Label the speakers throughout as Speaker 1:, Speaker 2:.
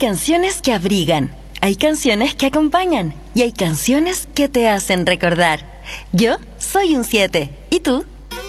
Speaker 1: canciones que abrigan, hay canciones que acompañan y hay canciones que te hacen recordar. Yo soy un 7. ¿Y tú?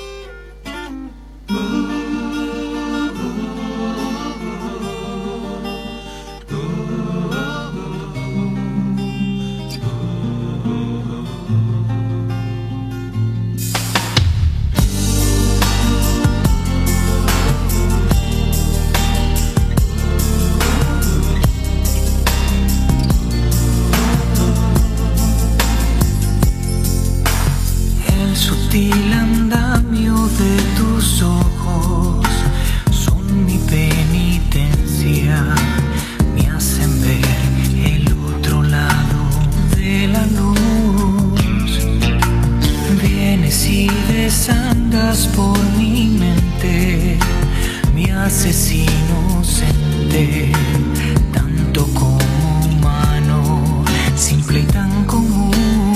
Speaker 2: El andamio de tus ojos son mi penitencia, me hacen ver el otro lado de la luz. Vienes y desandas por mi mente, me haces inocente, tanto como humano, simple y tan común.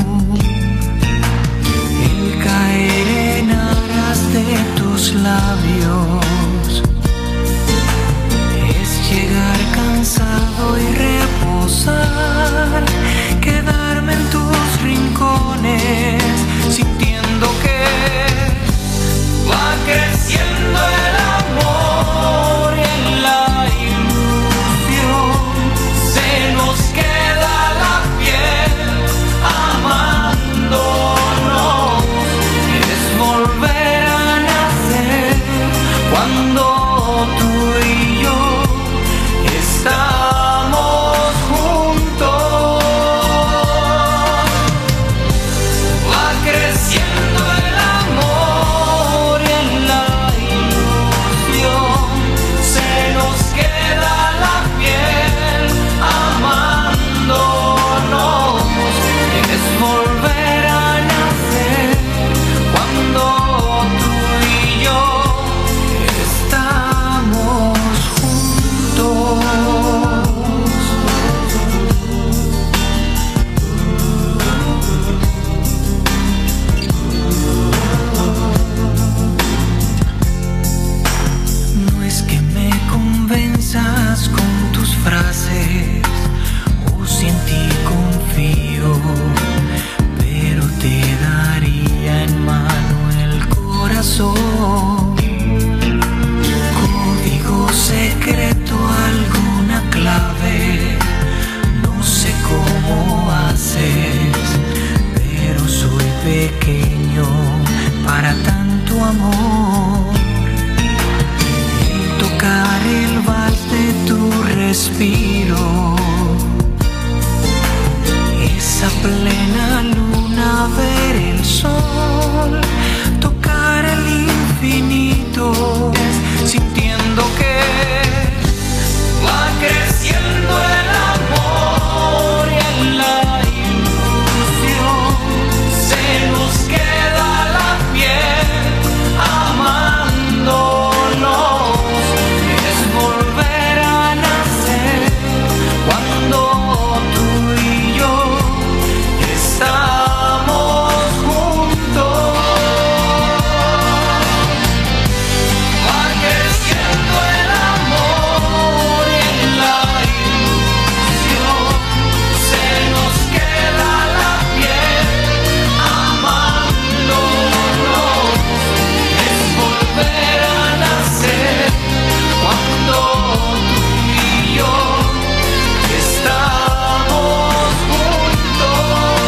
Speaker 2: Caer en aras de tus labios es llegar cansado y reposar, quedarme en tus rincones sintiendo que va creciendo el amor y en la ilusión se nos queda la piel amando. Volver a nacer cuando tú y yo estamos juntos. Va creciendo el amor y en la ilusión se nos queda la piel amándonos. Es volver a nacer cuando tú y yo estamos juntos. No es que me convenzas con tus frases o si en ti confío, pero te daría en mano el corazón. Código secreto, alguna clave, no sé cómo haces, pero soy pequeño para tanto amor. El tocar el vals de tu respiro, esa plena luna, ver el sol, tocar el infinito, sintiendo que va creciendo el amor y en la ilusión se nos queda la piel amándonos. Es volver a nacer cuando tú y yo estamos juntos. Va creciendo el amor y en la ilusión se nos queda la piel amándonos. Es volver a nacer cuando tú y yo estamos juntos.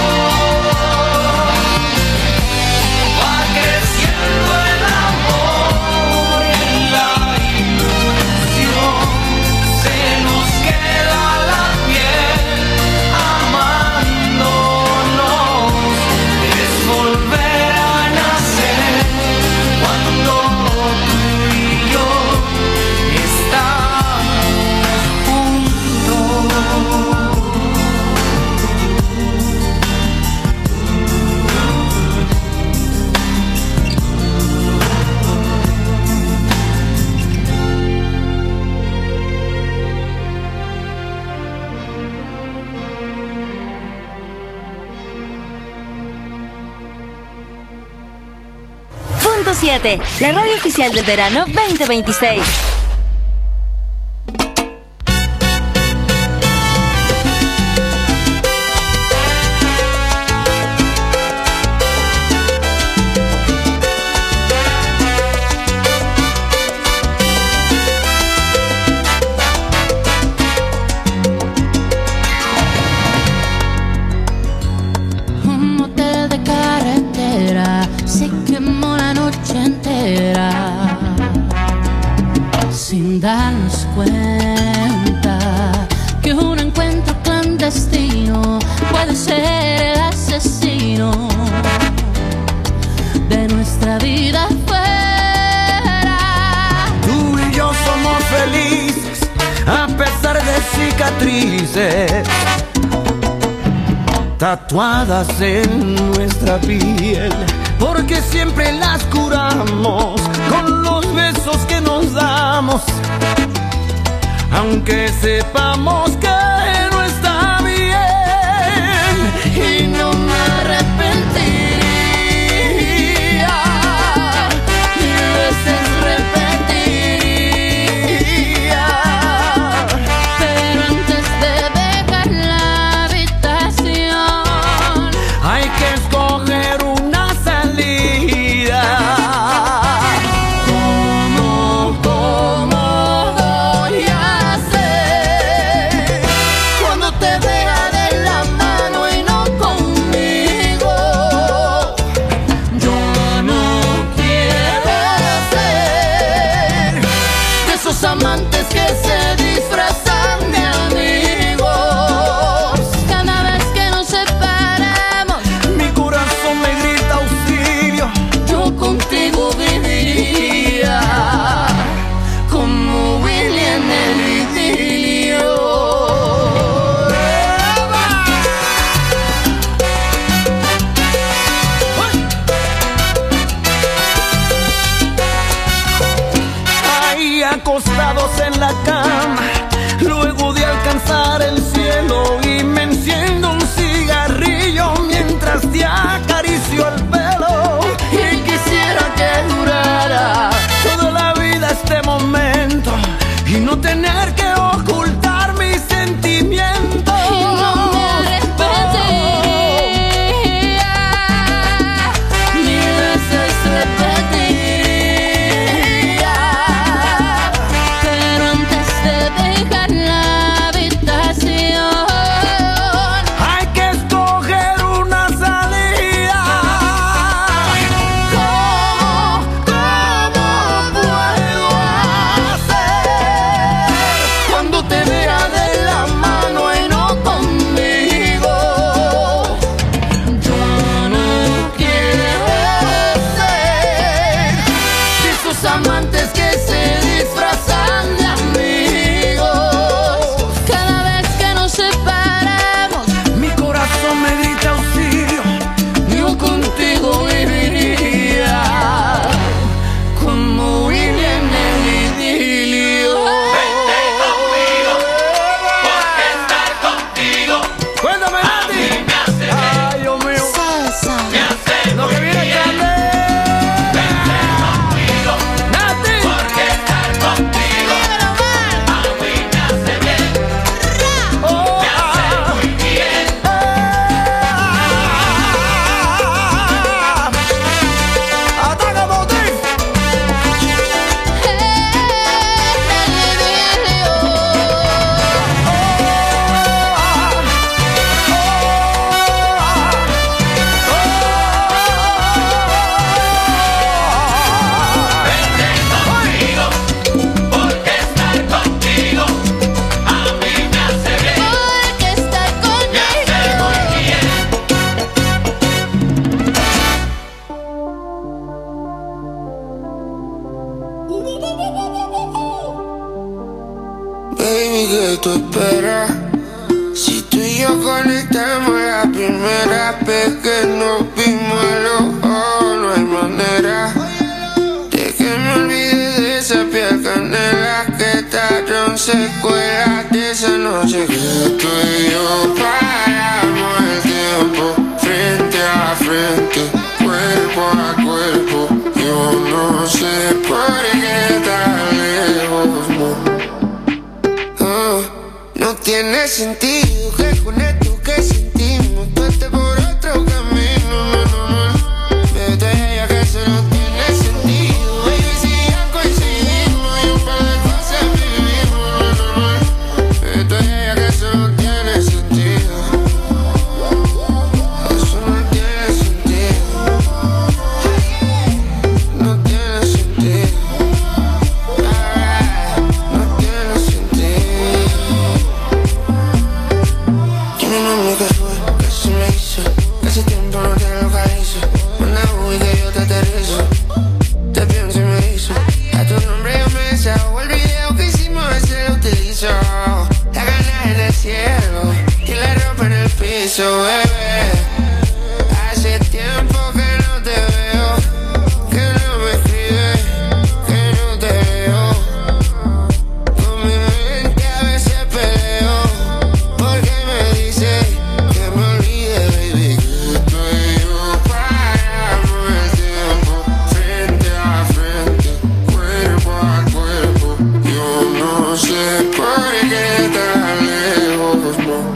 Speaker 2: Va creciendo el amor y en la ilusión se nos queda la piel amándonos. Es volver a nacer cuando tú y yo estamos juntos.
Speaker 1: 7, la radio oficial del verano 2026.
Speaker 3: darnos cuenta que un encuentro clandestino puede ser el asesino de nuestra vida fuera.
Speaker 2: Tú y yo somos felices a pesar de cicatrices tatuadas en nuestra piel, porque siempre las curamos con los besos que nos damos, aunque sepamos que no está bien. Y no me arrepentiría, mil veces repetiría,
Speaker 3: Pero antes de dejar la habitación
Speaker 2: hay que escoger una salida. ¿Cómo voy a hacer cuando te vea de la mano y no conmigo? Yo no quiero ser de esos amantes que se disfrazan de amigos.
Speaker 3: cada vez que nos separamos.
Speaker 2: Mi corazón me grita auxilio.
Speaker 3: Yo contigo viviría como Willy en el idilio.
Speaker 2: Ahí acostados en la cama, luego de alcanzar el cielo, y me enciendo un cigarrillo mientras te acaricio el pelo. Y quisiera que durara toda la vida este momento y no tener que ocultar mis sentimientos.
Speaker 3: Y no me arrepentiría, mil veces repetiría, pero antes de dejar la habitación
Speaker 2: Hay que escoger una salida. ¿Cómo puedo hacer cuando te vea de la mano y no conmigo?
Speaker 3: yo no quiero
Speaker 2: Ser de esos amantes que se disfrazan de amigos.
Speaker 3: cada vez que nos separamos.
Speaker 2: Mi corazón me grita auxilio. Yo contigo viviría como Willy en el idilio. Vente conmigo, porque estar contigo. Cuéntame, Nati. Ay, Dios mío. Lo que viene es grande. Vente conmigo, Nati. Porque estar contigo a mí me hace bien. Me hace muy bien. Ataca, Motif. Vente conmigo, porque estar contigo a mí me hace bien.
Speaker 3: Porque estar
Speaker 2: Me hace muy bien.
Speaker 4: Baby, ¿qué tú esperas? Si tú y yo conectamos la primera vez que nos vimos a los ojos, no hay manera de que me olvide de esa piel canela que tallaron secuelas de esa noche que tú y yo paramos el tiempo frente a frente, cuerpo a cuerpo. Yo no sé por qué tan lejos, no. No tiene sentido que con esto que sentimos tú estés por otro camino, no, no, no. Vete a ella que eso no tiene sentido. Baby, si ya coincidimos y un par de cosas vivimos, no, no, no. Vete a ella que eso no tiene sentido. Eso no tiene sentido. No tiene sentido. No hizo, bebé. Hace tiempo que no te veo, que no me escribes, que no te veo. Con mi mente a veces peleo, porque me dice que me olvide, baby. Que tú y yo paramos el tiempo, frente a frente, cuerpo a cuerpo. Yo no sé por qué tan lejos, no.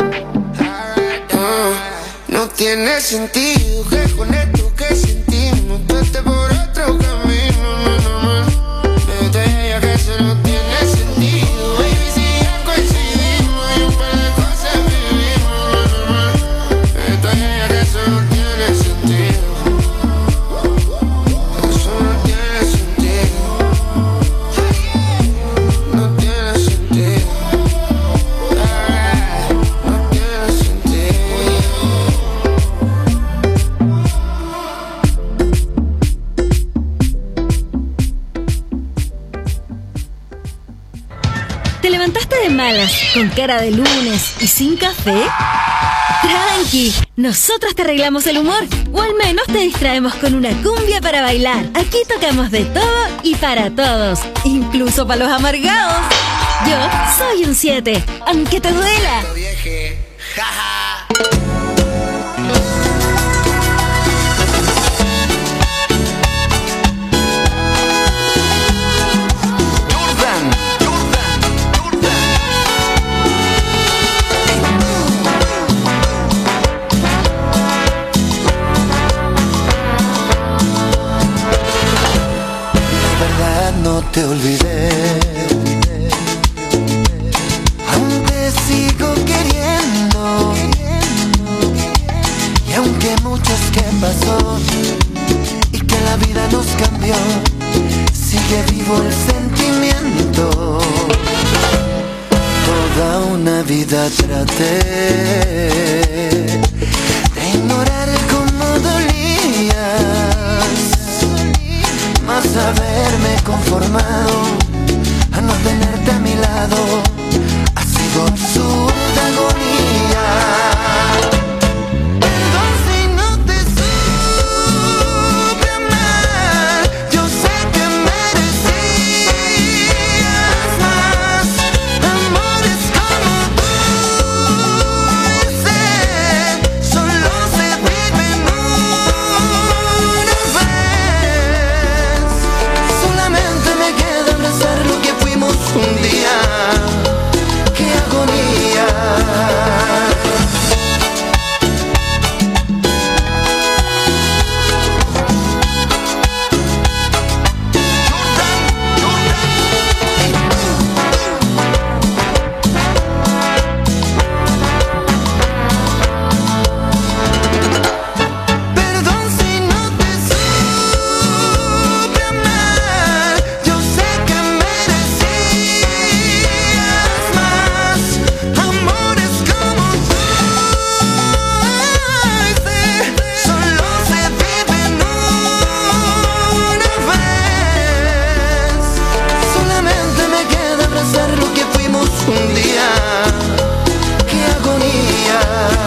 Speaker 4: No tiene sentido que con esto que sentimos tú estés por otro camino, me diga que eso no tiene sentido, baby, si ya coincidimos y un par de cosas vivimos, me diga que eso no tiene sentido, eso no tiene sentido, no tiene sentido, no tiene sentido.
Speaker 1: ¿Te levantaste de malas, con cara de lunes y sin café? Tranqui, nosotros te arreglamos el humor, o al menos te distraemos con una cumbia para bailar. Aquí tocamos de todo y para todos, incluso para los amargados. Yo soy un 7, aunque te duela.
Speaker 5: No te olvidé, aún te sigo queriendo, y aunque mucho es que pasó y que la vida nos cambió, sigue vivo el sentimiento. Toda una vida traté de ignorar cómo dolías, más haberme conformado a no tenerte a mi lado ha sido absurda agonía. Perdón si no te supe amar, yo sé que merecías más amores como tú. Ese solo se vive en una vez. Solamente me queda abrazar lo que fuimos un día. ¡Qué agonía! Perdón si no te supe amar, yo sé que merecías más amores como tú. Ese solo se vive en una vez. Solamente me queda abrazar lo que fuimos un día. ¡Qué agonía!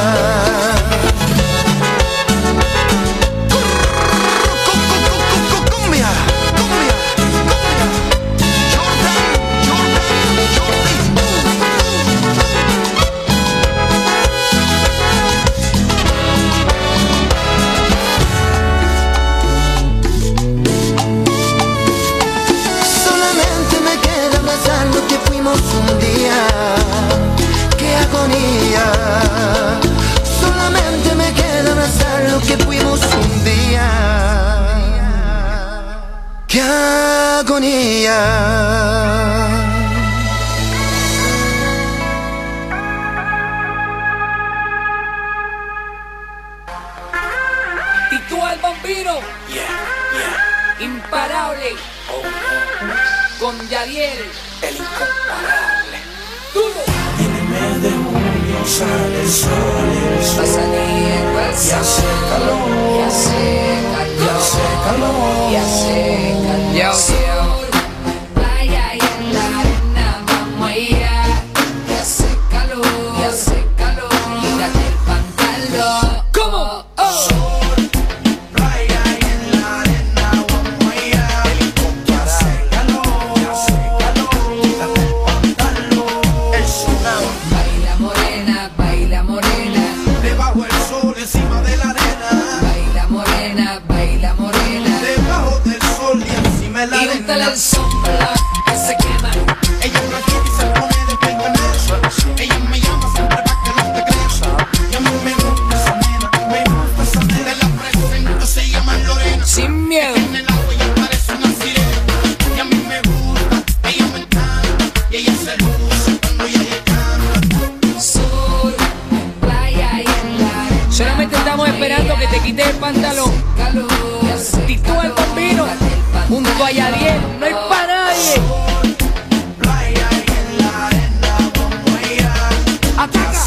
Speaker 5: Cumbia, cumbia, cumbia. Jordan, solamente me queda abrazar lo que fuimos un día. ¡Qué agonía! Solamente me queda abrazar lo que fuimos un día. ¡Qué agonía!
Speaker 2: Y tú al vampiro, imparable, con Yadiel, el incomparable. Duro.
Speaker 6: En el mes de junio sale el sol,
Speaker 2: Va a salir el
Speaker 6: y hace calor,
Speaker 2: y hace calor,
Speaker 6: y hace calor,
Speaker 2: y hace calor. Playa y en la arena vamos a ir. Y hace calor, y hace calor. Quítate el pantalón. esperando que te quites el pantalón. Titúa el Bambino junto a Yadiel, no hay pa' nadie. Ataca.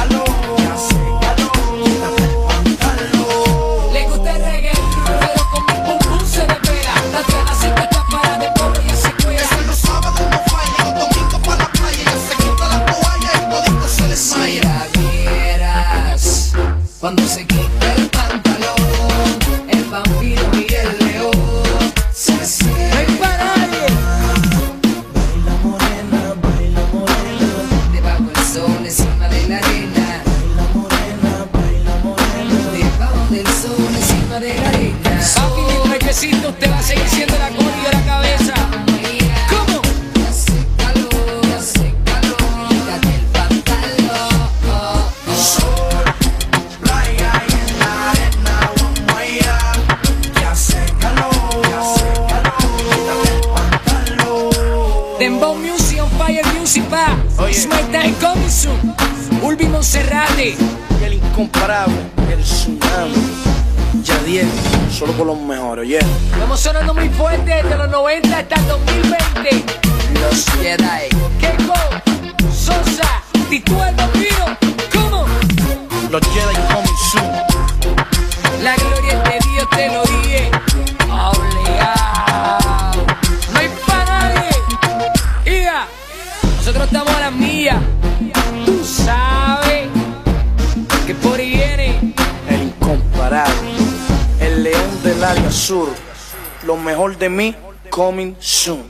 Speaker 2: Le gusta el reggae, pero con mi pum pum se desvela. La trena siempre está para de pobre y se cuida.
Speaker 7: Los sábados no falla, los domingos para la playa. Ya se quita la toalla y todito se desmaya.
Speaker 2: Si la vieras cuando se quita el pantalón, el Bambino y el león se cierran. No hay pa' nadie.
Speaker 6: Baila morena,
Speaker 2: Debajo del sol, encima de la arena.
Speaker 6: baila morena.
Speaker 2: Debajo del sol, encima de la arena. Papi, mi trajecito, usted va a seguir siendo la cola de la cabeza. ¿Cómo? Hace calor, quítate el pantalón.
Speaker 6: Sol, playa y en la arena vamos allá. Ya hace calor, quítate el pantalón.
Speaker 2: Dembow Music on Fire Music pa. It's my time coming soon. Ulvi Monserrate.
Speaker 8: Y el incomparable, el tsunami, Yadiel, solo con los mejores, yeah.
Speaker 2: Estamos sonando muy fuerte desde los 90 hasta el 2020. Los Jedi. Keiko, Sosa, Titúa el Bambino. ¿Cómo?
Speaker 8: Los Jedi coming soon.
Speaker 2: La gloria es de Dios, te lo dije. Obligado. No hay pa' nadie. Iga, nosotros estamos a las millas. Tú sabes que por ahí viene.
Speaker 8: El incomparable, el león del área sur. Lo mejor de mí, coming soon.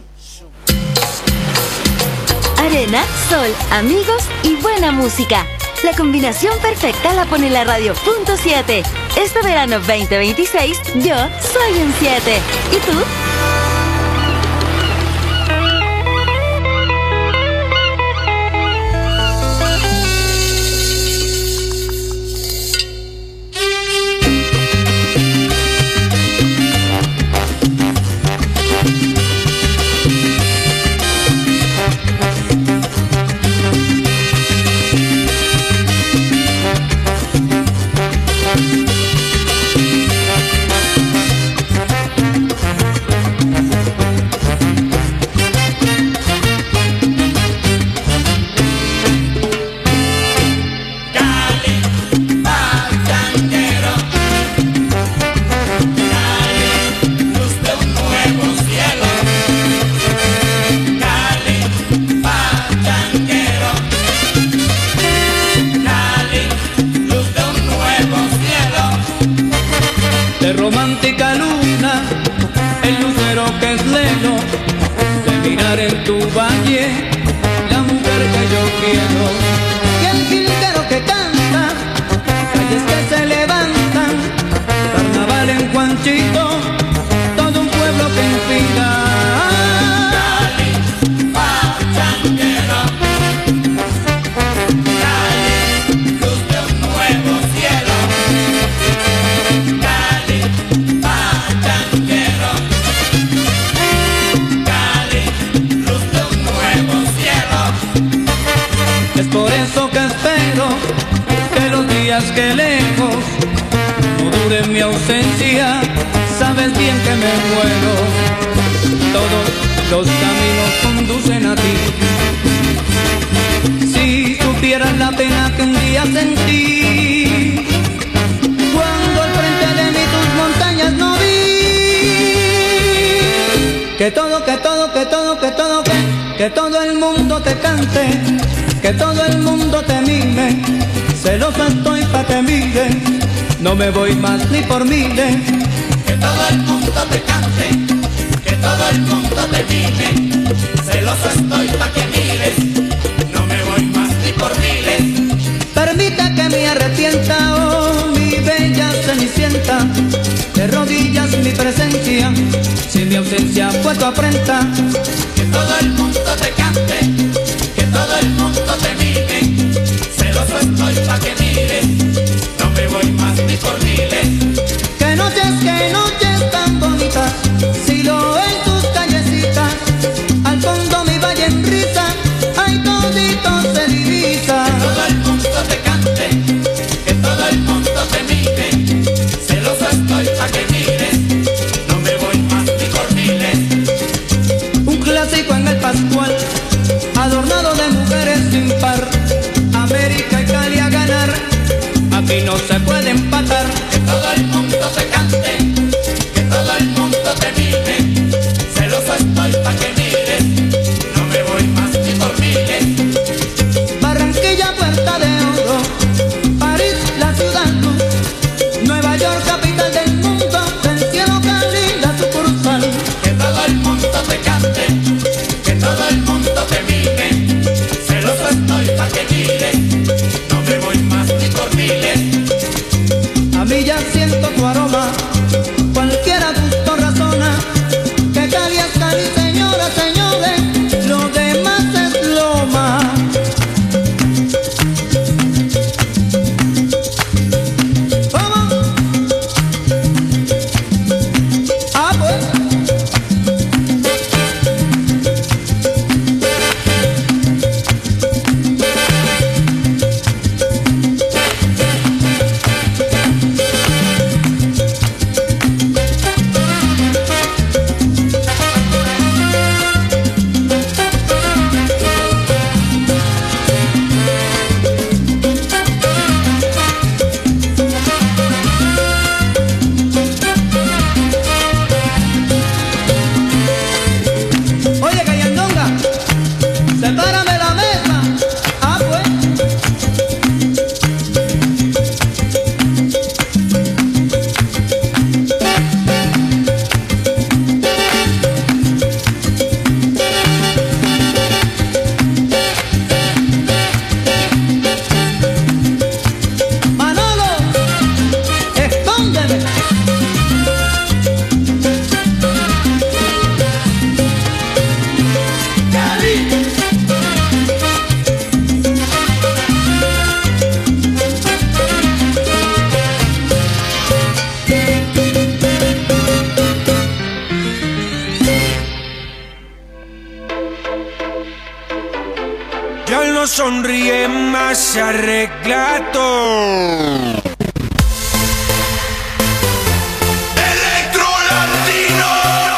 Speaker 1: Arena, sol, amigos y buena música. La combinación perfecta la pone la radio.7. Este verano 2026, yo soy un 7. ¿Y tú?
Speaker 9: De romántica luna, el lucero que es leno, de mirar en tu valle, la mujer que yo quiero. Y el jilguero que canta, calles que se levantan, carnaval en Juanchito, todo un pueblo que inspira. Es por eso que espero que los días que lejos no duren mi ausencia. Sabes bien que me muero. Todos los caminos conducen a ti. Si supieras la pena que un día sentí cuando al frente de mí tus montañas no vi. Que todo el mundo te cante, que todo el mundo te mime, celoso estoy pa' que mire, no me voy más ni por miles.
Speaker 7: Que todo el mundo te cante, que todo el mundo te mime, celoso estoy pa' que mires, no me voy más ni por miles.
Speaker 9: Permita que me arrepienta, oh mi bella cenicienta, de rodillas mi presencia, si mi ausencia fue tu afrenta.
Speaker 7: Que todo el mundo te cante, que todo el mundo te mime, celoso estoy pa' que mires, no me voy más ni por miles.
Speaker 9: Que noches tan bonitas, si lo en tus callecitas, al fondo mi valle en risa, ay todito se divisa.
Speaker 7: Que todo el mundo te cante, que todo el mundo te mime,
Speaker 9: y no se puede empatar.
Speaker 7: Que todo el mundo te cante, que todo el mundo te mime. Celoso estoy pa' que mires, no me voy más ni por miles.
Speaker 9: Barranquilla, Puerta de Oro, París, la ciudad luz, Nueva York, capital del mundo, del cielo Cali, la sucursal.
Speaker 7: Que todo el mundo te cante, que todo el mundo te mime. Celoso estoy pa' que mires, no me voy más ni por miles.
Speaker 9: A mí ya siento tu aroma, cualquiera gusto razona, que Cali es Cali, señoras, señores, lo demás es loma. ¿Cómo? Ah, pues. Oye, Cayandonga, sepárame la mesa. Ah, pues. Manolo, escóndeme.
Speaker 10: Ya no sonríe más, se arregla todo.
Speaker 11: Electro Latino.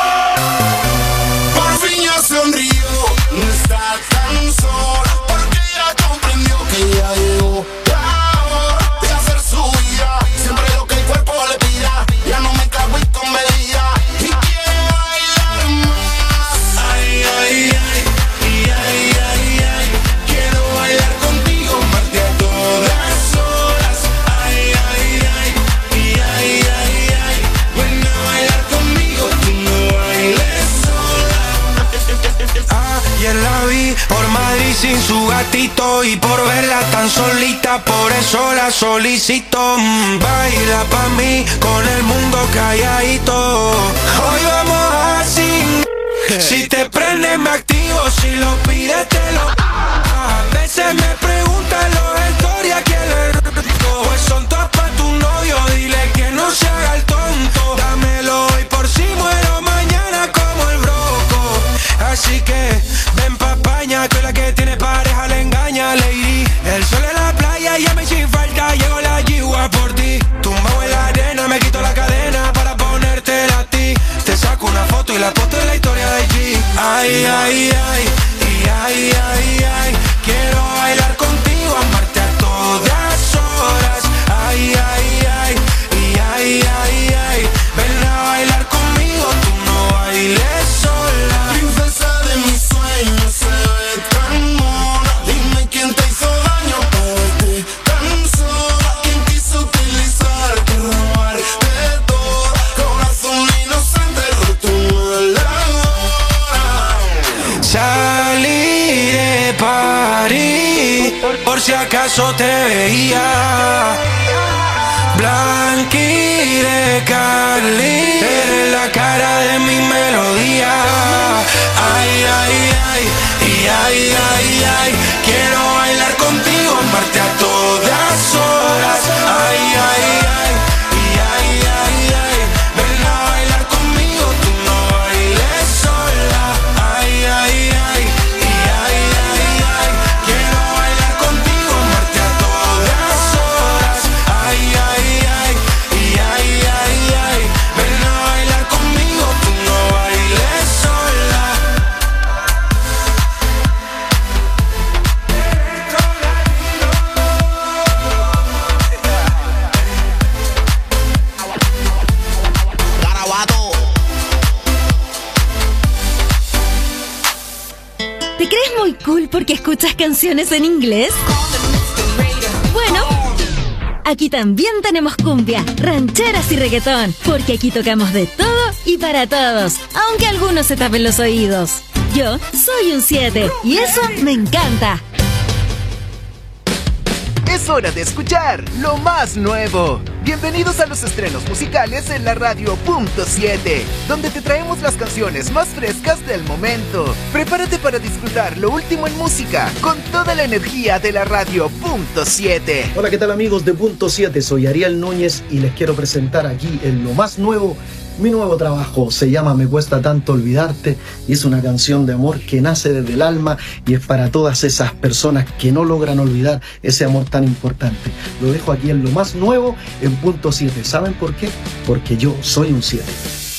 Speaker 11: Por fin ya sonrió, no está tan sola, porque ya comprendió que ya llegó la hora de hacer su vida. Siempre lo que el cuerpo le pida, ya no me cago y con medida. Y quiere bailar más. Ay, ay, ay, ay, ay, ay, ay. Quiero bailar contigo, parte a todas horas. Ay, ay, ay, ay, ay, ay, ay. Ven a bailar conmigo, tú no bailes sola.
Speaker 10: Ayer la vi por Madrid sin su gatito y por verla tan solita, por eso la solicito. Baila pa' mí con el mundo calladito. Hoy vamos así. Si te prende me activo, si lo pides te lo. A veces me preguntan los historias quién le rico. Pues son todas pa' tu novio, dile que no se haga el tonto. Dámelo hoy por si muero mañana como el broco. Así que ven pa' España, que la que tiene pareja le engaña, lady. El sol en la playa ya me sin falta, llegó la yigua por ti. Tumbado en la arena, me quito la cadena para ponértela a ti. Te saco una foto y la posto en la historia de G. Ay, ay, ay, y ay, ay, ay. Quiero bailar contigo, amarte a todas horas. Ay, ay, ay, y ay, ay, ay. Ven a bailar conmigo, tú no bailes sola.
Speaker 11: Princesa de mis sueños, se ve tan mona. Dime quién te hizo daño para verte tan sola. ¿Quién quiso utilizarte, robarte todo? Corazón inocente, roto la hora.
Speaker 10: Salí de París, por si acaso te veía. Blanqui de Cali, eres la cara de mi melodía. Ay, ay, ay, y ay, ay, ay. Quiero bailar contigo, amarte a todas horas. Ay, ay, ay, y ay, ay, ay. Ven a bailar conmigo, tú no bailes sola. Ay, ay, ay, y ay, ay, ay. Quiero bailar contigo, amarte a todas horas. Ay, ay, ay, y ay, ay, ay. Ven a bailar conmigo, tú no bailes sola.
Speaker 1: cool porque escuchas canciones en inglés? Bueno, aquí también tenemos cumbia, rancheras y reggaetón, porque aquí tocamos de todo y para todos, aunque algunos se tapen los oídos. Yo soy un 7 y eso me encanta.
Speaker 12: Es hora de escuchar lo más nuevo. Bienvenidos a los estrenos musicales en la radio Punto 7, donde te traemos las canciones más frescas del momento. Prepárate para disfrutar lo último en música con toda la energía de la radio Punto 7.
Speaker 13: Hola, ¿qué tal amigos de Punto 7? Soy Ariel Núñez y les quiero presentar aquí en lo más nuevo. Mi nuevo trabajo se llama Me Cuesta Tanto Olvidarte y es una canción de amor que nace desde el alma y es para todas esas personas que no logran olvidar ese amor tan importante. Lo dejo aquí en lo más nuevo en Punto 7. ¿Saben por qué? Porque yo soy un 7.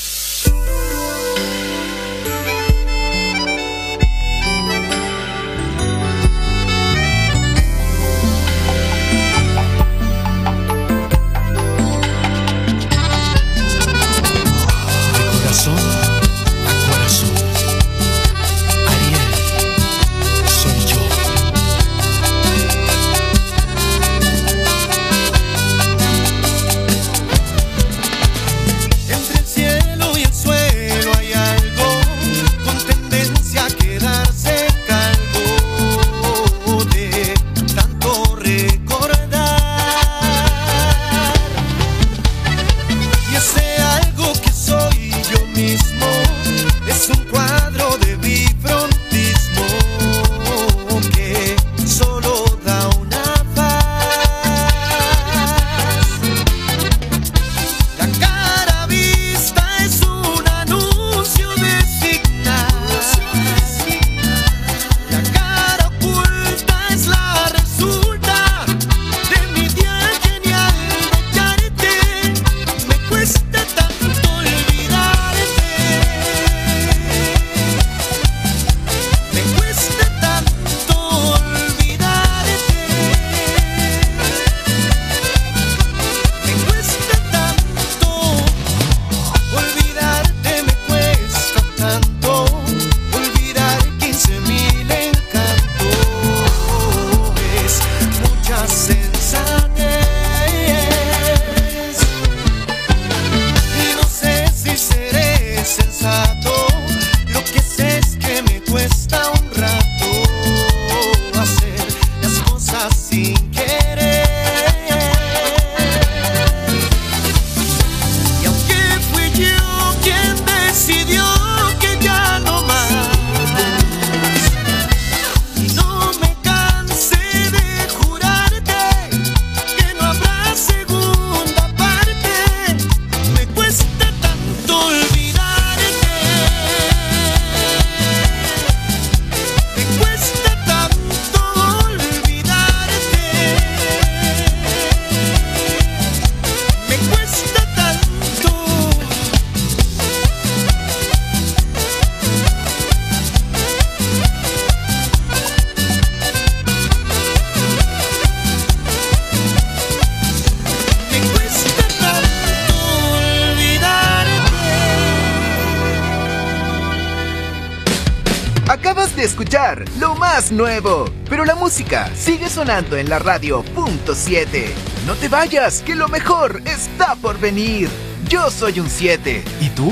Speaker 12: Escuchar lo más nuevo, pero la música sigue sonando en la radio Punto 7. No te vayas, que lo mejor está por venir. Yo soy un 7. ¿Y tú?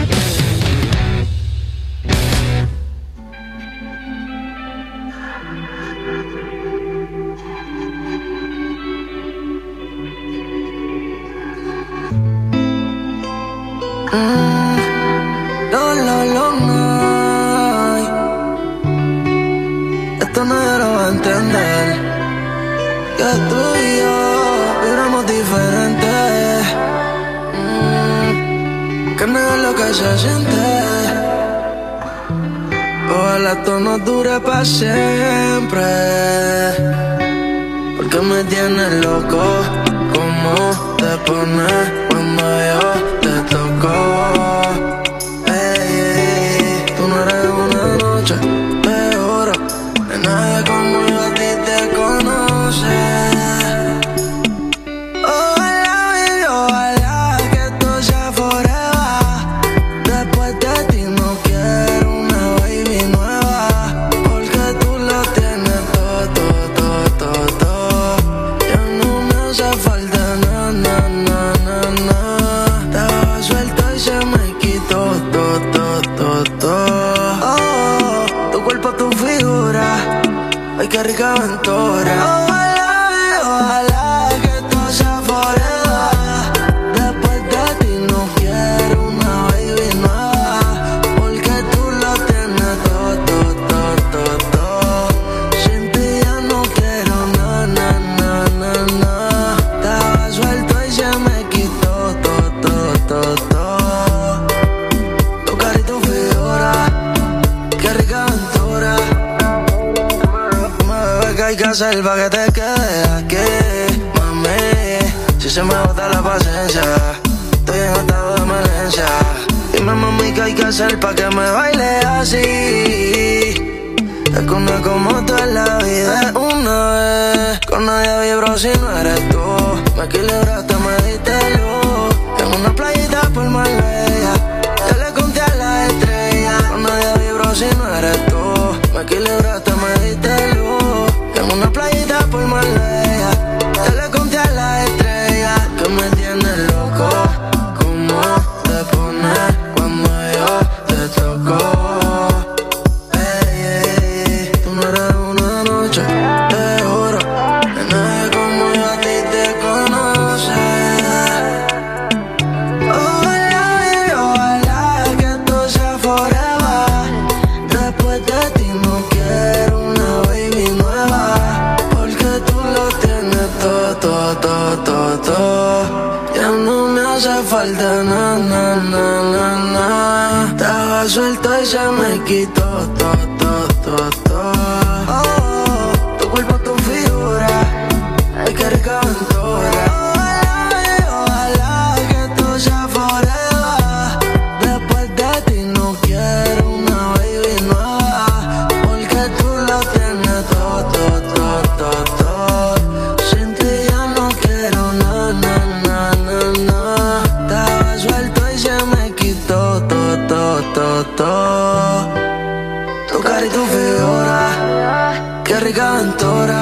Speaker 5: Esto nadie lo va a entender, que tú y yo vibramos diferente, que negar lo que se siente. Ojalá esto nos dure para siempre, porque me tienes loco. Cómo te pones cuando yo te toco. Tú no eres una noche, nadie como yo a ti te conoce. Ojalá, baby, ojalá que esto sea forever. Después de ti no quiero una baby nueva, porque tú la rica aventura. Ojalá que esto sea forever. Después de ti no quiero una baby nueva, porque tú lo tienes todo, todo, todo, todo. Sin ti ya no quiero na, na, na, na, na. Estaba suelto y se me quitó todo, todo, todo, todo. Tu cara y tu figura, qué rica aventura. ¿Qué hay que hacer pa' que te quedes aquí, mami? Si se me agota la paciencia, estoy en estado de emergencia. Dime, mami, ¿qué hay que hacer pa' que me baile así? Es que una como tú en la vida es una vez. Con nadie vibro si no eres tú. Me equilibraste, me diste luz. En una playita por Marbella, te le conté a la estrella. Con nadie vibro si no eres tú. Me equilibraste, me diste luz. En una playita por Marbella, te le conté a la estrella. Que me tienes loco, cómo te pones cuando yo te toco. Ey, tú no eres una noche, te juro, que nadie como yo a ti te conoce. Ojalá que esto sea forever. Después de ti no quiero una baby nueva, porque tú lo tienes todo, todo, todo, todo, todo. Ya no me hace falta na, na, na, na, na. Estaba suelto y se me quitó todo, todo, todo, todo. Oh, tu cuerpo, tu figura, ay, qué rica aventura. Ojalá que esto sea forever. Después de ti no quiero una baby nueva, porque tú lo tienes todo, todo, todo, todo, todo. Sin ti ya no quiero na, na, na, na, na. Estaba suelto y se me quitó todo, todo, todo, todo. Tu cara y tu figura, qué rica aventura.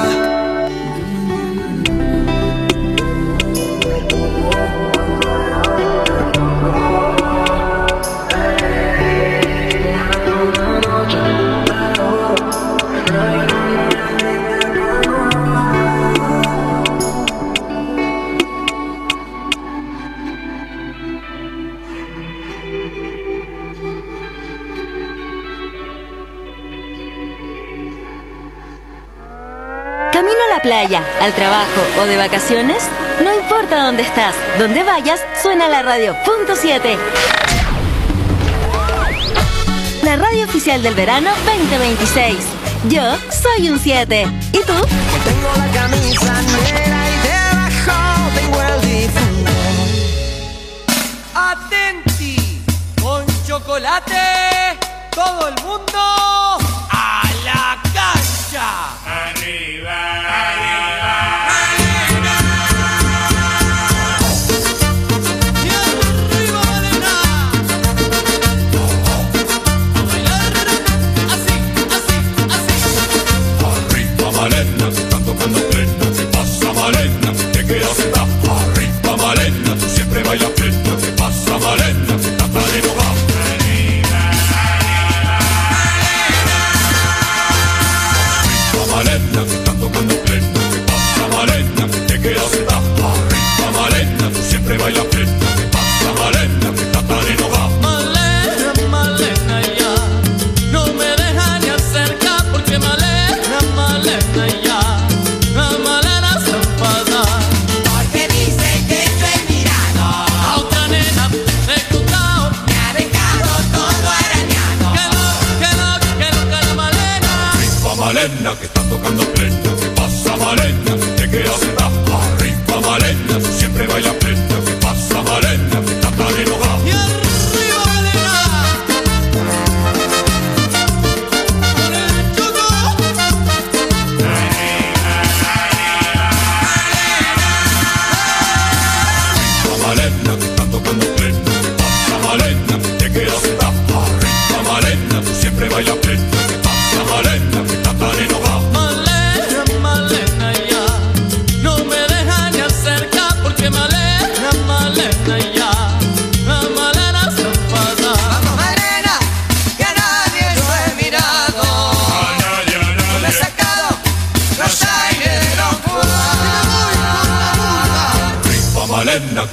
Speaker 1: ¿Camino a la playa, al trabajo o de vacaciones? No importa dónde estás, donde vayas, suena la radio .7. La radio oficial del verano 2026. Yo soy un 7. ¿Y tú?
Speaker 5: Tengo la camisa negra y debajo tengo el difunto.
Speaker 7: Atenti, con chocolate, todo el mundo a la cancha. Arriba, arriba.
Speaker 14: Malena, te están tocando plena, ¿qué pasa Malena? ¿Te quedas sentada? Arriba Malena, tú siempre bailas plena, ¿qué pasa Malena? Que estás tan enojada. Arriba Malena, te están tocando plena, ¿qué pasa Malena? Te quedas sentada. Arriba Malena, tú siempre bailas plena, ¿qué pasa Malena? Que estás tan enojada.
Speaker 9: Malena, Malena ya, no me deja ni acercar porque Malena, Malena ya, la Malena se enfada.
Speaker 7: Porque dice que yo he mirado
Speaker 9: A otra nena de Cutao
Speaker 7: me ha dejado todo arañado.
Speaker 9: que la Malena.
Speaker 14: Arriba Malena, que están tocando plena, ¿qué pasa Malena? Te quedas sentada. Arriba Malena, tú siempre bailas plena, ¿qué pasa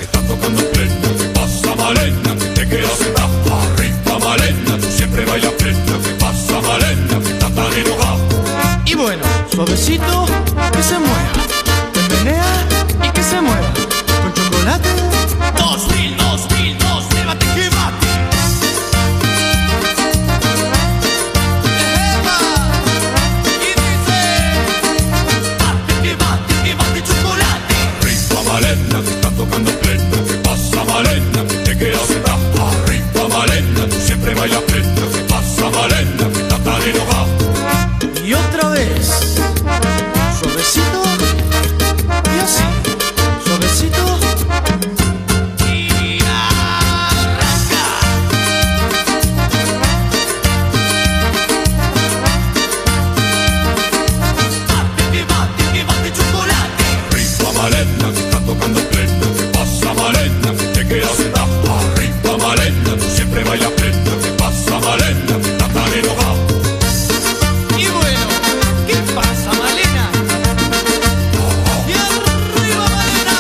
Speaker 14: que está tocando plena. ¿Qué pasa, Malena? Que te quedas sentada. Arriba, Malena, tú siempre bailas plena. ¿Qué pasa, Malena? Que estás tan enojada.
Speaker 8: Y bueno, suavecito, que se mueva. Que menea y que se mueva. Con chocolate.
Speaker 7: 2000, llévate que bate.
Speaker 14: Malena, que está tocando plena. ¿Qué pasa, Malena? Que te quedas sentada. Arriba, Malena, tú siempre bailas plena. ¿Qué pasa, Malena? Que estás tan enojada.
Speaker 8: Y otra vez, suavecito y así, suavecito y arranca.
Speaker 7: Bate chocolate.
Speaker 14: Arriba, Malena, que está tocando plena. ¿Qué pasa, Malena? Que te quedas sentada. Arriba, Malena, tú siempre bailas plena. ¿Qué pasa, Malena? Que estás tan enojada.
Speaker 8: Y bueno, ¿qué pasa, Malena? Y arriba, Malena.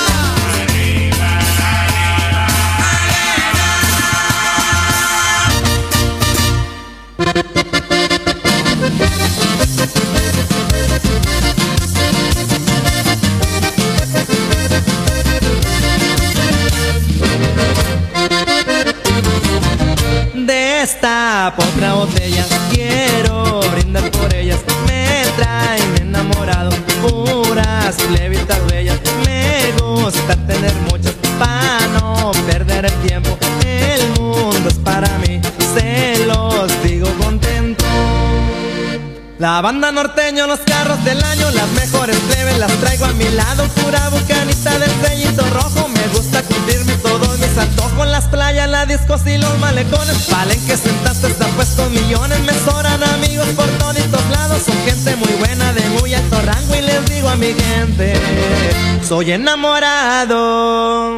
Speaker 15: Destapo otra botella, quiero brindar por ellas. Me traen enamorado, puras plebitas bellas. Me gusta tener muchas para no perder el tiempo. El mundo es para mí, se los digo contento. La banda norteño, los carros del año, las mejores plebes las traigo a mi lado. Pura bucanita del sellito rojo, me gusta cumplirme todos mis antojos. Las playas, las discos y los malecones, valen que sentaste está puesto millones. Me sobran amigos por toditos lados, son gente muy buena de muy alto rango. Y les digo a mi gente, soy enamorado.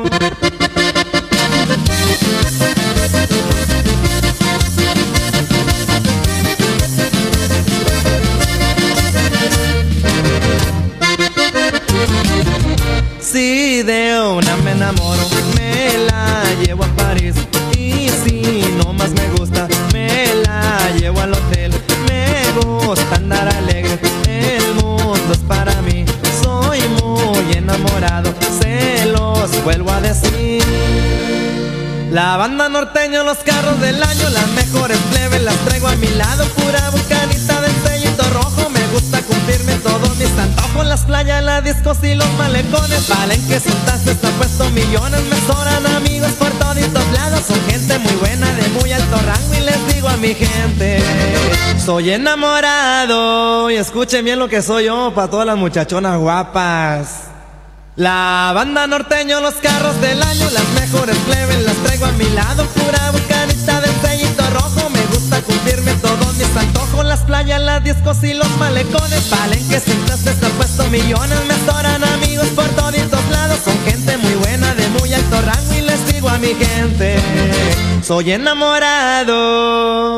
Speaker 15: Si de una me enamoro, me la llevo a París. Y si no más me gusta, me la llevo al hotel. Me gusta andar alegre, el mundo es para mí. Soy muy enamorado, se los vuelvo a decir. La banda norteño, los carros del año, las mejores plebes las traigo a mi lado. Pura bucanita del sellito rojo, me gusta cumplirme todos mis antojos. Las playas, las discos y los malecones, valen que sentaste está puesto millones. Me sobran amigos por toditos lados, son gente muy buena de muy alto rango. Y les digo a mi gente, soy enamorado. Y escuchen bien lo que soy yo para todas las muchachonas guapas. La banda norteño, los carros del año, las mejores plebes las traigo a mi lado. Pura bucanita del sellito rojo, me gusta cumplirme todos mis antojos. Las playas, las discos y los malecones, valen que sentaste está puesto millones. Me sobran amigos por toditos lados, son gente muy buena de muy alto rango. Y les digo a mi gente, soy enamorado.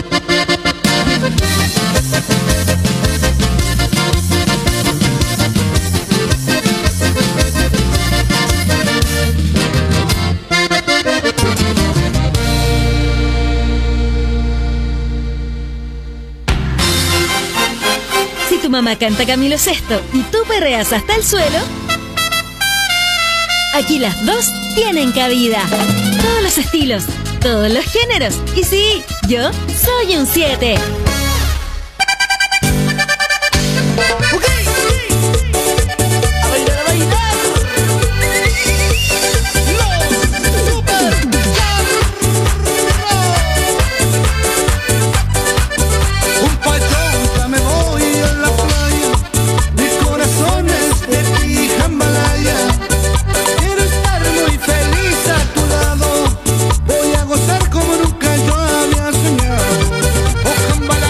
Speaker 1: Tu mamá canta Camilo Sesto y tú perreas hasta el suelo, aquí las dos tienen cabida. Todos los estilos, todos los géneros. Y sí, yo soy un 7.
Speaker 11: Como nunca yo había soñado. Oh,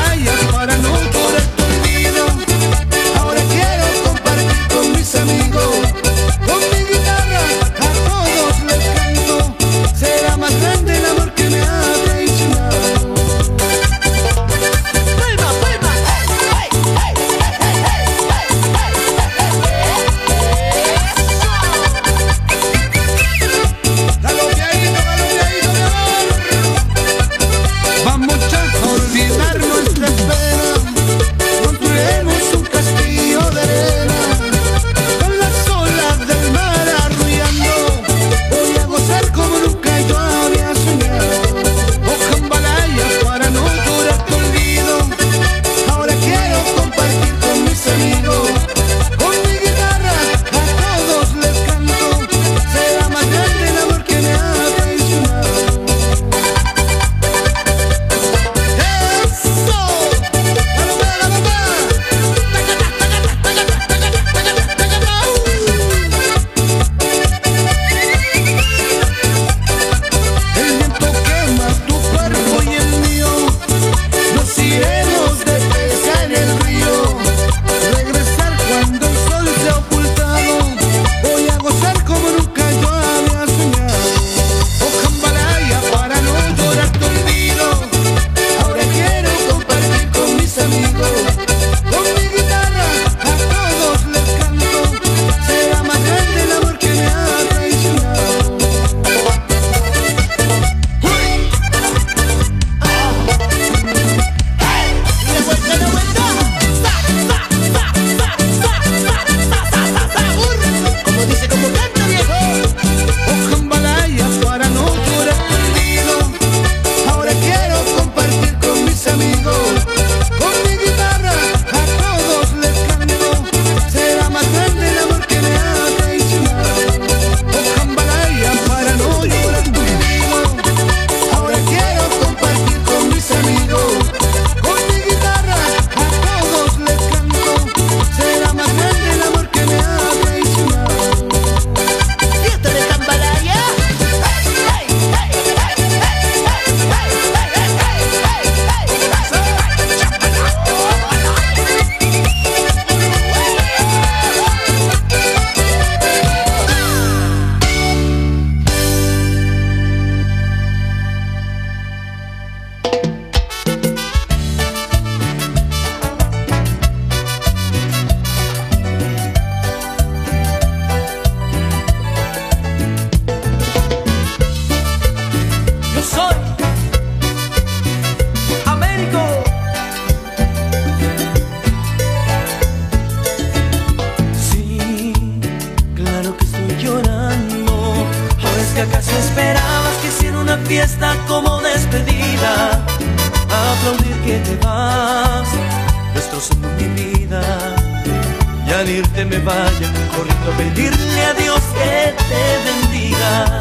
Speaker 16: que acaso esperabas que hiciera una fiesta como despedida, aplaudir que te vas, destrozando mi vida, y al irte me vaya corriendo a pedirle a Dios que te bendiga.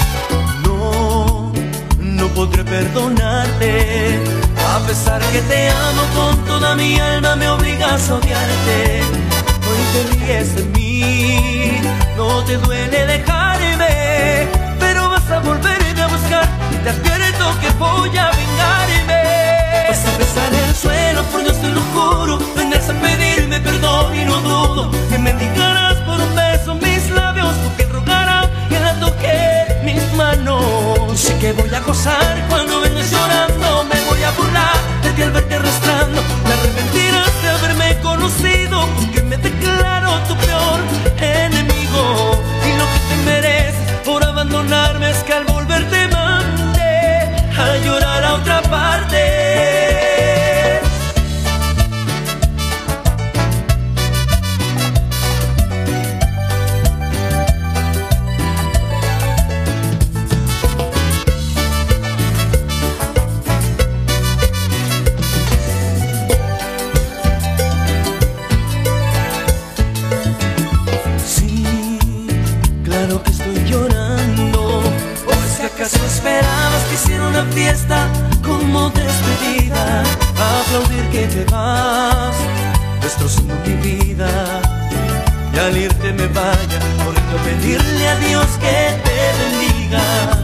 Speaker 16: No podré perdonarte, a pesar que te amo con toda mi alma, me obligas a odiarte. Hoy te ríes de mí, no te duele dejarme, pero vas a volverme a buscar y te advierto que voy a vengarme. Vas a besar el suelo, por Dios te lo juro, vendrás a pedirme perdón y no dudo que me digarás por un beso mis labios, tu piel rogará que la toque mis manos. Sé que voy a gozar cuando vengas llorando, me voy a burlar de ti al verte arrastrando. Te arrepentirás de haberme conocido, porque me declaro tu peor enemigo. Y lo que te mereces por abandonarme es que al volver te mande a llorar a otra parte. ¿Acaso esperabas que hiciera una fiesta como despedida, aplaudir que te vas, destrozando mi vida, y al irte me vaya corriendo a pedirle a Dios que te bendiga?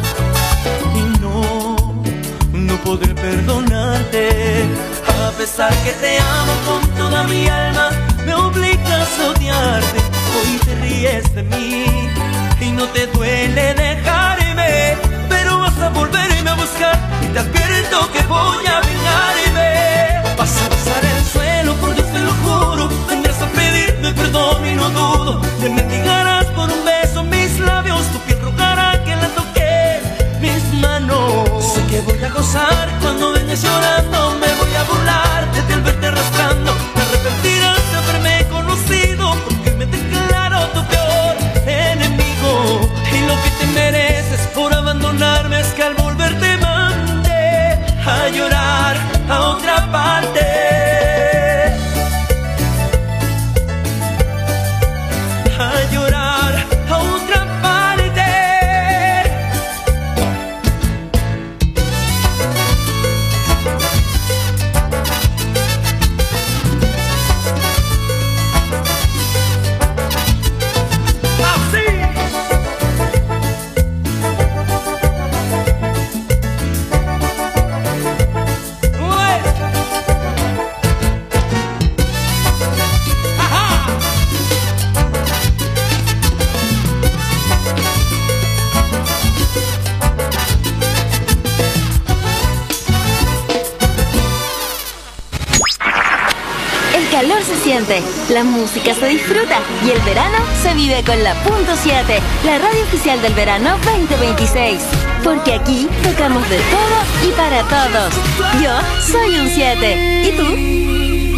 Speaker 16: Y no podré perdonarte, a pesar que te amo con toda mi alma, me obligas a odiarte. Hoy te ríes de mí y no te duele dejarme, pero vas a volverme a buscar y te advierto que voy a vengarme. Vas a besar el suelo, por Dios te lo juro, vendrás a pedirme perdón y no dudo que me mendigarás por un beso mis labios, tu piel rogará que la toque mis manos. Sé que voy a gozar cuando vengas llorando, me voy a burlar de ti al verte arrastrando. Te arrepentirás de haberme conocido, porque me declaro tu peor enemigo. Y lo que te mereces por abandonarme es que al volver te mande a llorar a otra parte. A llorar a otra parte. Así.
Speaker 1: El calor se siente, la música se disfruta y el verano se vive con la .7, la radio oficial del verano 2026. Porque aquí tocamos de todo y para todos. Yo soy un 7. ¿Y tú?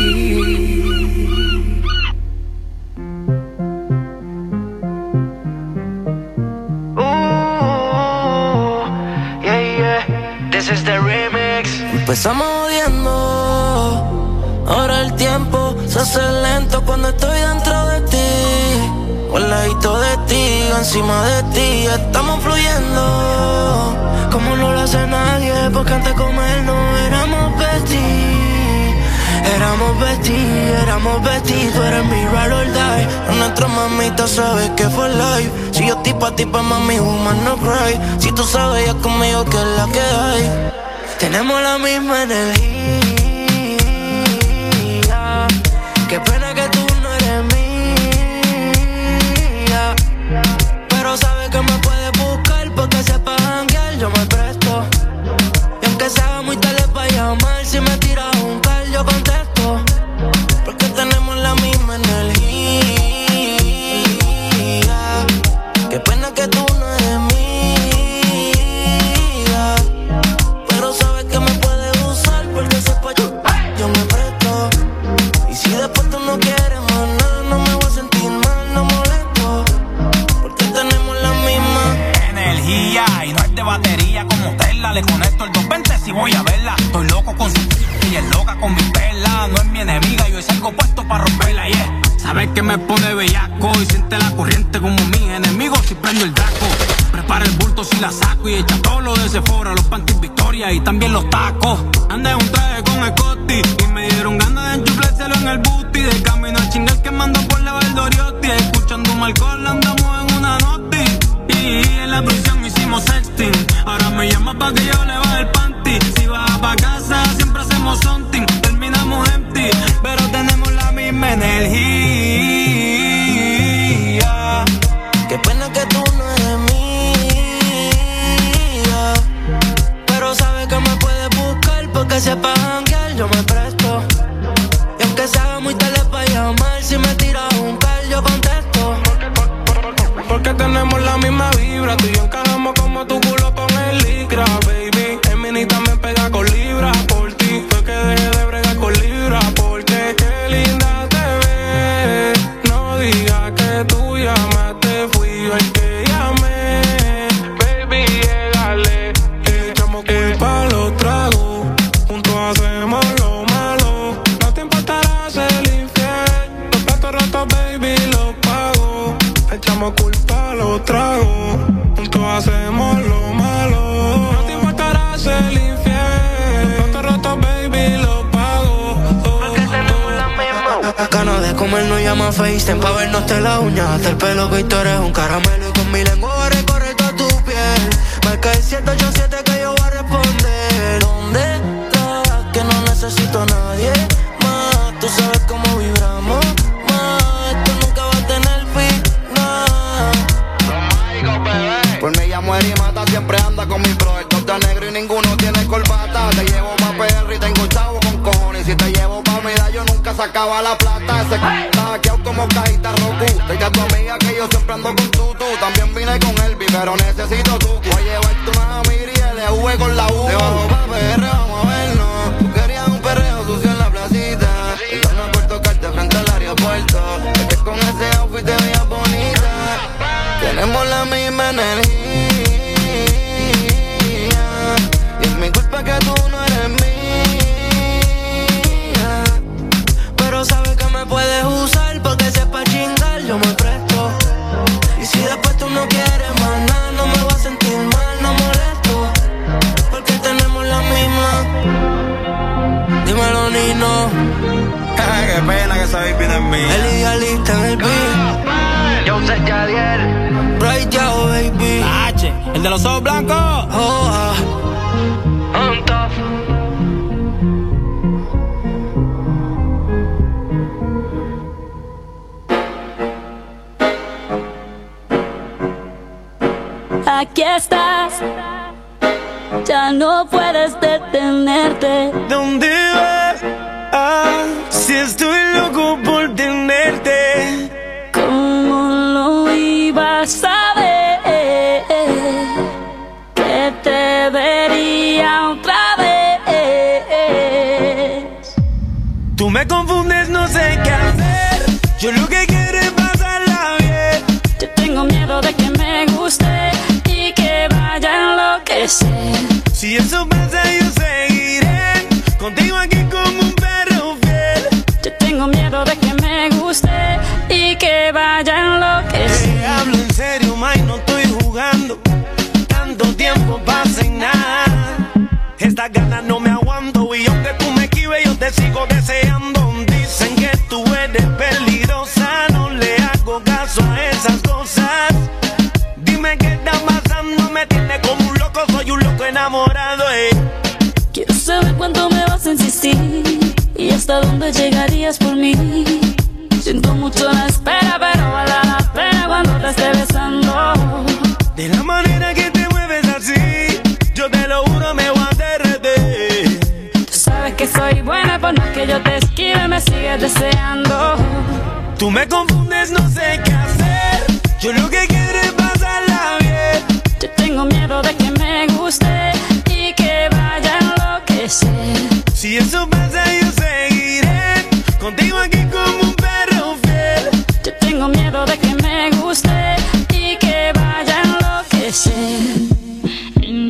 Speaker 5: This is the remix. Empezamos odiando, ahora el tiempo se hace lento cuando estoy dentro de ti. Al ladito de ti, encima de ti, estamos fluyendo como no lo hace nadie, porque antes con él no éramos besties. Éramos besties, tú eres mi ride or die. Nuestra mamita sabe que fue live. Si yo tipa, mami, woman, no cry. Si tú sabes ya conmigo que es la que hay. Tenemos la misma energía. Qué pena que tú no eres mía, pero sabes que me puedes buscar porque sepa janguear, yo me presto. Y aunque sea muy tarde para llamar, si me tiras un call yo contesto, porque tenemos la misma energía. Qué pena que tú no eres mía, pero sabes que me puedes usar porque sepa yo me presto. Y si después tú no
Speaker 17: energía y no es de batería como Tesla. Le conecto el 220 si voy a verla. Estoy loco con su y es loca con mi perla. No es mi enemiga, yo es algo puesto para romperla, yeah. Sabes que me pone bellaco y siente la corriente como mis enemigos si prendo el draco. Prepara el bulto si la saco y echa todo lo de Sephora, los panties Victoria y también los tacos. Andé un traje con Scotty y me dieron ganas de enchuflárselo en el booty. De camino a chingar que mando por la Valdoriotti. Escuchando un alcohol andamos en una noti. Y en la prisión hicimos sexting. Ahora me llama pa' que yo le baje el panty. Si vas pa' casa siempre hacemos something. Terminamos empty, pero tenemos la misma energía.
Speaker 5: Qué pena que tú no eres mía, pero sabes que me puedes buscar porque si es pa' janguear yo me presto. Y aunque sea muy tarde pa' llamar, si me tiras un call yo contesto.
Speaker 18: Porque tenemos la misma vibra, tú y yo encajamos como tu culo con el licra, baby. El mini también pega con libra por ti. Fue que dejé de bregar con libra porque qué linda te ves. No digas que tú llamaste, fui yo el que llamé. Baby, llégale, echamos culpa a los tragos. Juntos hacemos lo malo. No te importará ser infiel. Los platos rotos, baby, los pago. Echamos culpa a los tragos. Juntos hacemos lo malo. No te importará ser infiel. Los platos rotos, baby, los pago.
Speaker 5: Porque tenemos la misma. Ganas de comer no llama FaceTime pa' vernos de la uña hasta el pelo que tú eres un caramelo. Y con mi lengua voy a recorrer toda tu piel. Marca el 787 que yo voy a responder. ¿Dónde estás? Que no necesito a nadie más. Tú sabes cómo vibramos más. Esto nunca va a tener final.
Speaker 19: Pues me llamo Eri Mata, siempre anda con mi bro. El top de negro y ninguno tiene corbata. Te llevo pa' PR y tengo chavo con cojones. Si te llevo pa' Mida yo nunca sacaba la plata. Ese está hackeado como cajita Roku. Dile a tu amiga que yo siempre ando con tutu. También vine con Elvi, pero necesito tu. Voy a llevarte una Miri LV con la U. Te bajo pa' PR, vamos a vernos. Tú querías un perreo sucio en la placita. Estamos por tocarte frente al aeropuerto. Es que con ese outfit te veías bonita. Tenemos la misma energía. Y es mi culpa que tú no eres mía.
Speaker 5: Pero sabes que me puedes usar porque si es pa' chingar yo me presto. Y si después tú no quieres más nada, no me voy a sentir mal, no molesto. Porque tenemos la misma. Dímelo, Nino.
Speaker 17: Qué pena que esa baby no es mía.
Speaker 5: El idealista en el beat.
Speaker 17: Yo sé Yadiel.
Speaker 5: Bright Yao, baby.
Speaker 17: H, el de los ojos blancos.
Speaker 5: Oh, on top.
Speaker 3: Aquí estás, ya no puedes detenerte.
Speaker 2: ¿Dónde vas? Ah, si estoy loco por tenerte.
Speaker 3: ¿Cómo lo ibas a ver? Que te vería otra vez.
Speaker 2: Tú me confundes, no sé qué hacer. Yo lo que quiero es pasarla bien.
Speaker 3: Yo tengo miedo de que me guste y que vaya a enloquecer.
Speaker 2: Si eso pasa yo seguiré contigo aquí como un perro fiel.
Speaker 3: Yo tengo miedo de que me guste y que vaya a enloquecer.
Speaker 2: Te hablo en serio, May, no estoy jugando. Tanto tiempo pasa en nada. Estas ganas no me aguanto y aunque tú me esquives yo te sigo deseando. Dicen que tú eres peligrosa, no le hago caso a esas cosas. Dime qué está pasando, me tiene como un loco, soy un loco enamorado,
Speaker 3: Quiero saber cuánto me vas a insistir y hasta dónde llegarías por mí. Siento mucho la espera, pero vale la pena cuando te esté besando.
Speaker 2: De la manera que te mueves así, yo te lo juro me voy a derretir.
Speaker 3: Tú sabes que soy buena, por más que yo te esquive, me sigues deseando.
Speaker 2: Tú me confundes, no sé qué hacer. Yo lo que quiero es pasarla bien.
Speaker 3: Yo tengo miedo de que me guste y que vaya a enloquecer.
Speaker 2: Si eso pasa yo seguiré contigo aquí como un perro fiel.
Speaker 3: Yo tengo miedo de que me guste y que vaya a enloquecer.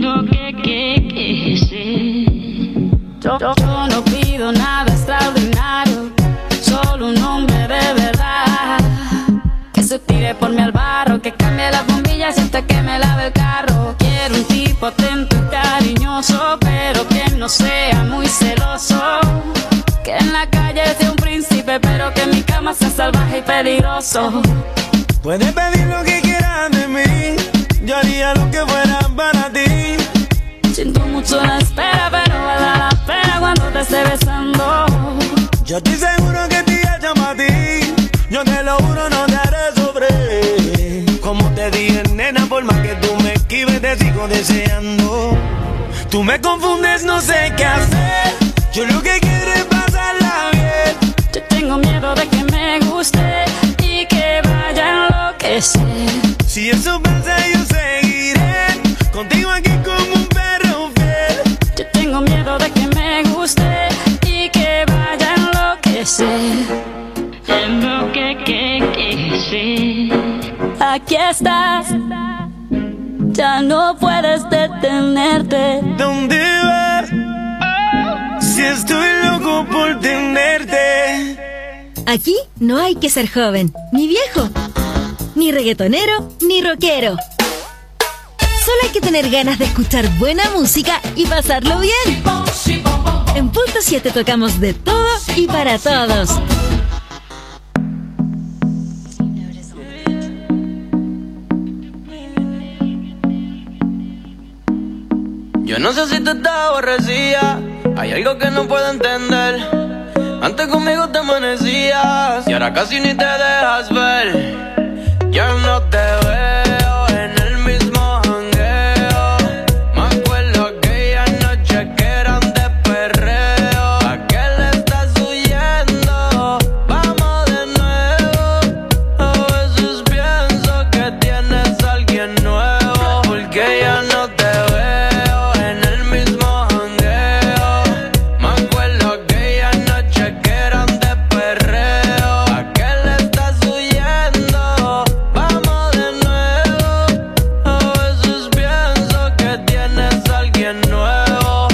Speaker 3: Tengo que ser. Yo no pido nada extraordinario, solo un hombre de verdad, que se tire por mí al barro, que cambie las bombillas hasta que me lave el carro. Quiero un tipo atento y cariñoso, pero que no sea muy celoso, que en la calle sea un príncipe, pero que en mi cama sea salvaje y peligroso.
Speaker 2: Puedes pedir lo que quieras de mí, yo haría lo que fuera para ti.
Speaker 3: Siento mucho la espera, pero vale la pena cuando te esté besando.
Speaker 2: Yo estoy seguro que te llama a ti, yo te lo juro, no te haré sufrir. Como te dije, nena, por más que tú me esquives, te sigo deseando. Tú me confundes, no sé qué hacer, yo lo que quiero es pasarla bien.
Speaker 3: Yo tengo miedo de que me guste y que vaya a enloquecer.
Speaker 2: Si eso pasa, yo seguiré contigo aquí como un perro fiel.
Speaker 3: Yo tengo miedo de que me guste y que vaya a enloquecer. Tengo que ser. Aquí estás, ya no puedes detenerte.
Speaker 2: ¿Dónde vas? Si estoy loco por tenerte.
Speaker 1: Aquí no hay que ser joven, ni viejo, ni reggaetonero, ni rockero. Solo hay que tener ganas de escuchar buena música y pasarlo bien. En Punto 7 tocamos de todo y para todos.
Speaker 20: Yo no sé si tú estás aborrecida, hay algo que no puedo entender. Antes conmigo te amanecías y ahora casi ni te dejas ver. Ya no te veo en el mismo jangueo. Me acuerdo aquella noche que eran de perreo. ¿A qué le estás huyendo? Vamos de nuevo. A veces pienso que tienes a alguien nuevo, porque ya no te veo en el mismo jangueo. Me acuerdo aquella noche que eran de perreo. ¿A qué le estás huyendo? Vamos de nuevo. A veces pienso que tienes a alguien nuevo.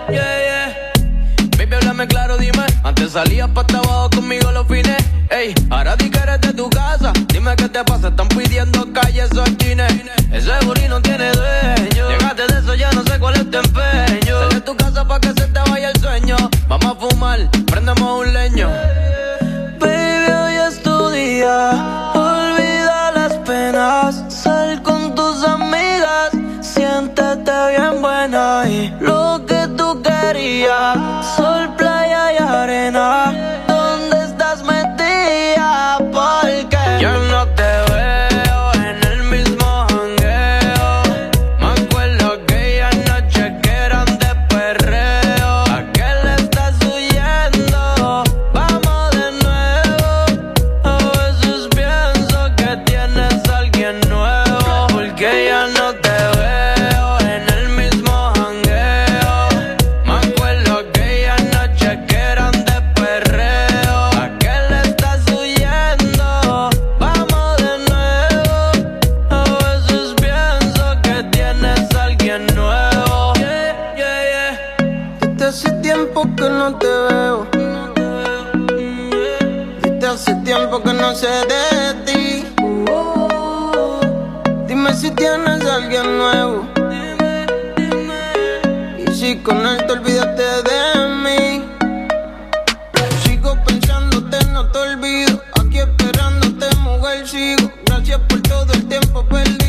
Speaker 20: Baby, háblame claro, dime. Antes salías pa' abajo conmigo los fines. Ey, ahora di que eres de tu casa. Dime qué te pasa, están pidiendo calles o chines. Ese booty no tiene dueño. Llegaste de eso, ya no sé cuál es tu empeño. Sal de tu casa pa' que se te vaya el sueño. Vamos a fumar, prendemos un leño.
Speaker 2: Baby, hoy es tu día, olvida las penas. Sal con tus amigas, siéntete bien buena. Y lo que tú querías, sol, playa y arena. ¿Dónde estás metida? Porque
Speaker 20: yo no te veo en el mismo jangueo. Me acuerdo aquella noche que eran de perreo. ¿A qué le estás huyendo? Vamos de nuevo. A veces pienso que tienes a alguien nuevo, porque ya no te veo en el mismo jangueo. Me acuerdo aquella noche que eran de perreo. ¿A qué le estás huyendo? Vamos de nuevo. A veces pienso que tienes a alguien nuevo.
Speaker 2: desde hace tiempo que no te veo. Desde hace tiempo que no sé de ti. Dime si tienes a alguien nuevo. Y si con él te olvidaste de mí. Sigo pensándote, no te olvido. Aquí esperándote, mujer, sigo. Gracias por todo el tiempo perdido.